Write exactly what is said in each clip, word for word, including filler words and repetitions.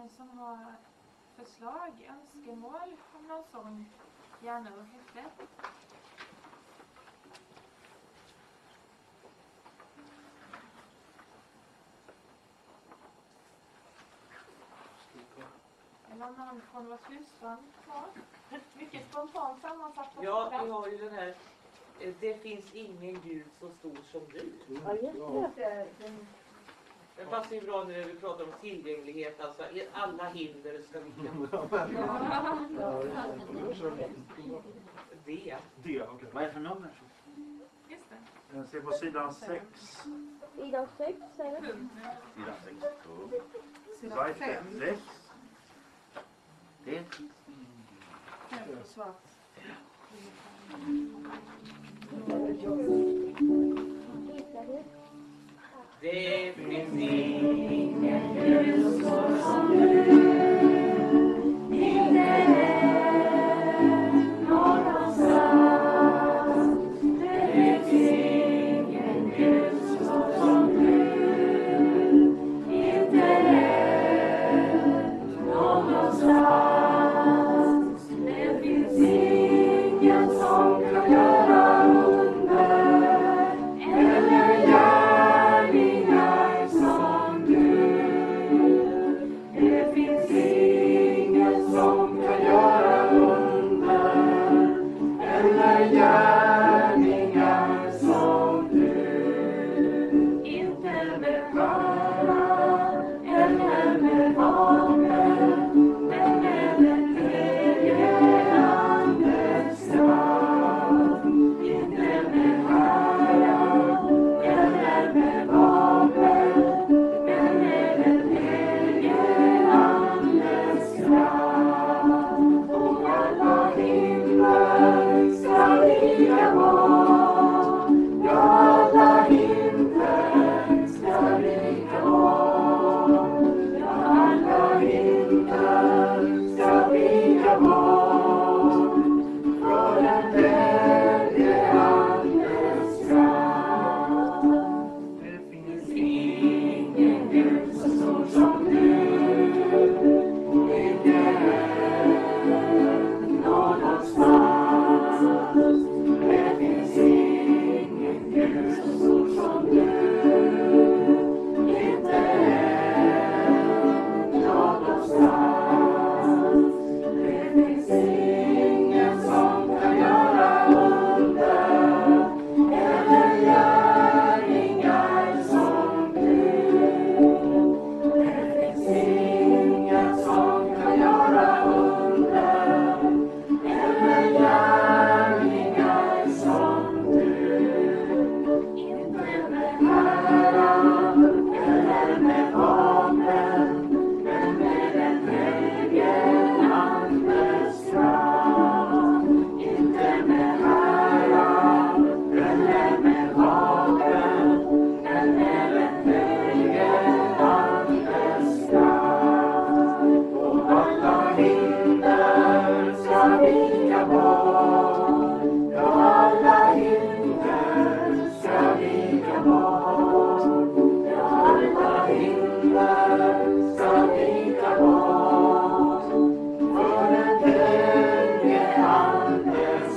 någon som har förslag, önskemål om någon sång, gärna och häftigt. Eller någon från vårt husband kvar. Mycket spontant sammansatt. Ja, vi har ju den här. Det finns ingen Gud så stor som du. Ja, jätte. Det passar ju bra när vi pratar om tillgänglighet. Alltså alla hinder ska vi kan. Det. Det, okej. Vad är det för nummer? Just det. Jag ser på sidan sex. Sidan sex, säger det. Sidan sex. Sidan fem. Sex. Det. Svart. Det finns ingen Gud som du. Inte någonstans. Det finns ingen Gud som du. Inte någonstans. Det finns ingen som kan göra under eller gärningar som du. Det finns ingen som kan göra under eller gärningar som du. Inte med sköra eller med vapen, men med den helige Andes kraft. Inte med sköra eller med vapen, men med den helige Andes kraft. Och alla hinder ska vika bort. Ja, alla hinder ska vika bort. Ja, alla hinder ska vika bort. För den helige Andes kraft. Det finns ingen Gud så stor som du. Inte någonstans. Det finns ingen Gud så stor som du. Inte någonstans. Det finns ingen som kan göra under eller gärningar som du. Det finns ingen som kan göra under eller gärningar som du. Inte med ära eller med vapen, men med den helige Andes kraft. Inte med ära eller med vapen, men med den helige Andes kraft. Och alla hinder ska vika bort. Ja, alla hinder ska vika bort. Ja, alla hinder ska vika bort. För den helige Andes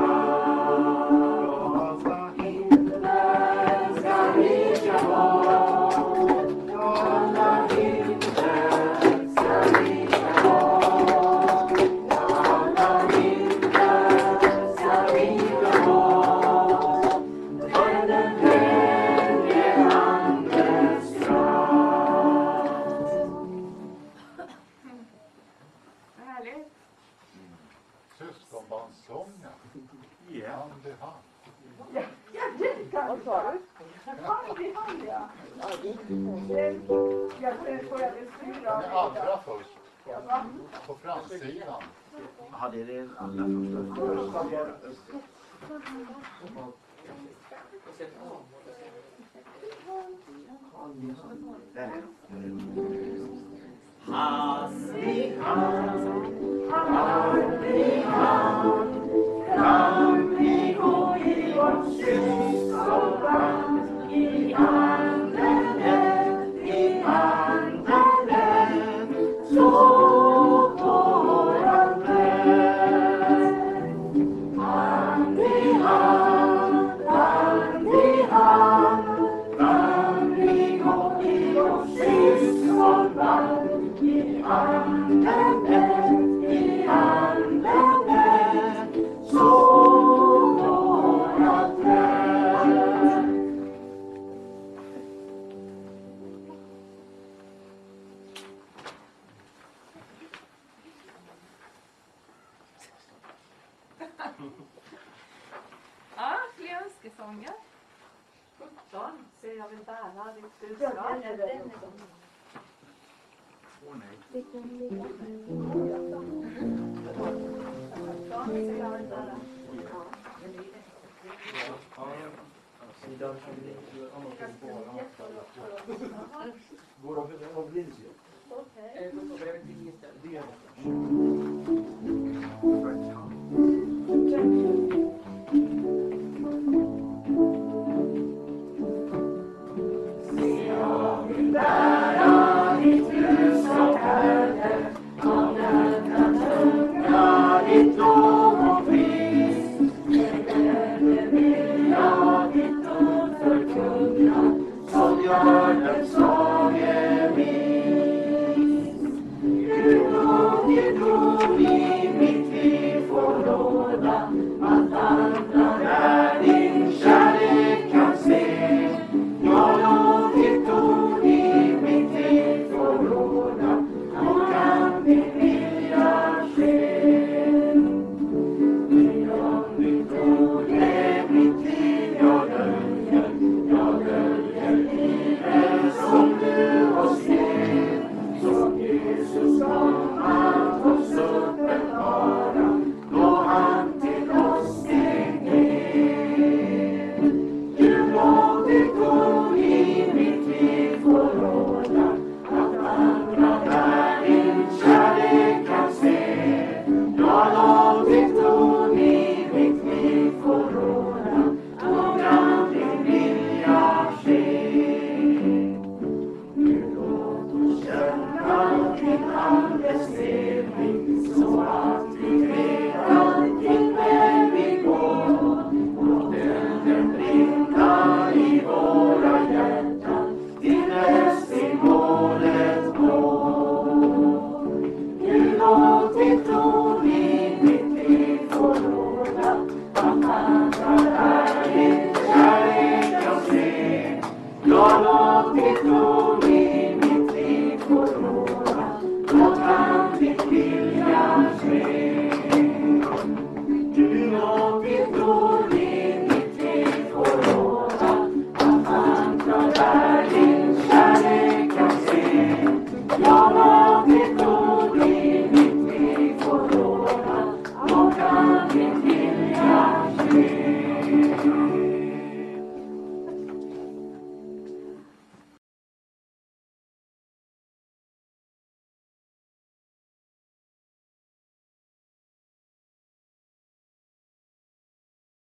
kraft. Alla hinder ska vika bort. Ja, alla hinder ska vika bort. Ja, alla hinder ska vika bort. För den helige Andes kraft. Härligt. Syskonbarnssången. Ja. Hand i hand. Vad sa du? Hand i hand, ja. Ja, det är Jag får jag väl styra. Den andra först. Va? På framsidan. Ja, det är det allra första. Där är det. Hand i hand, hand i hand, kan vi gå i vårt syskoband. I anden, i anden, så i anden är, i anden är, så går allt väl. Ja, fler önskesånger. sjutton, så jag vill bära ditt Ja, budskap. den är den. Åh nej. Vilken ligga? Sidan går av av linjen. Eh, då får jag till istället. Det är Jag vill bära ditt budskap, Herre, av nöden sjunga ditt lov och pris. Med glädje vill jag ditt ord förkunna, som gör den svage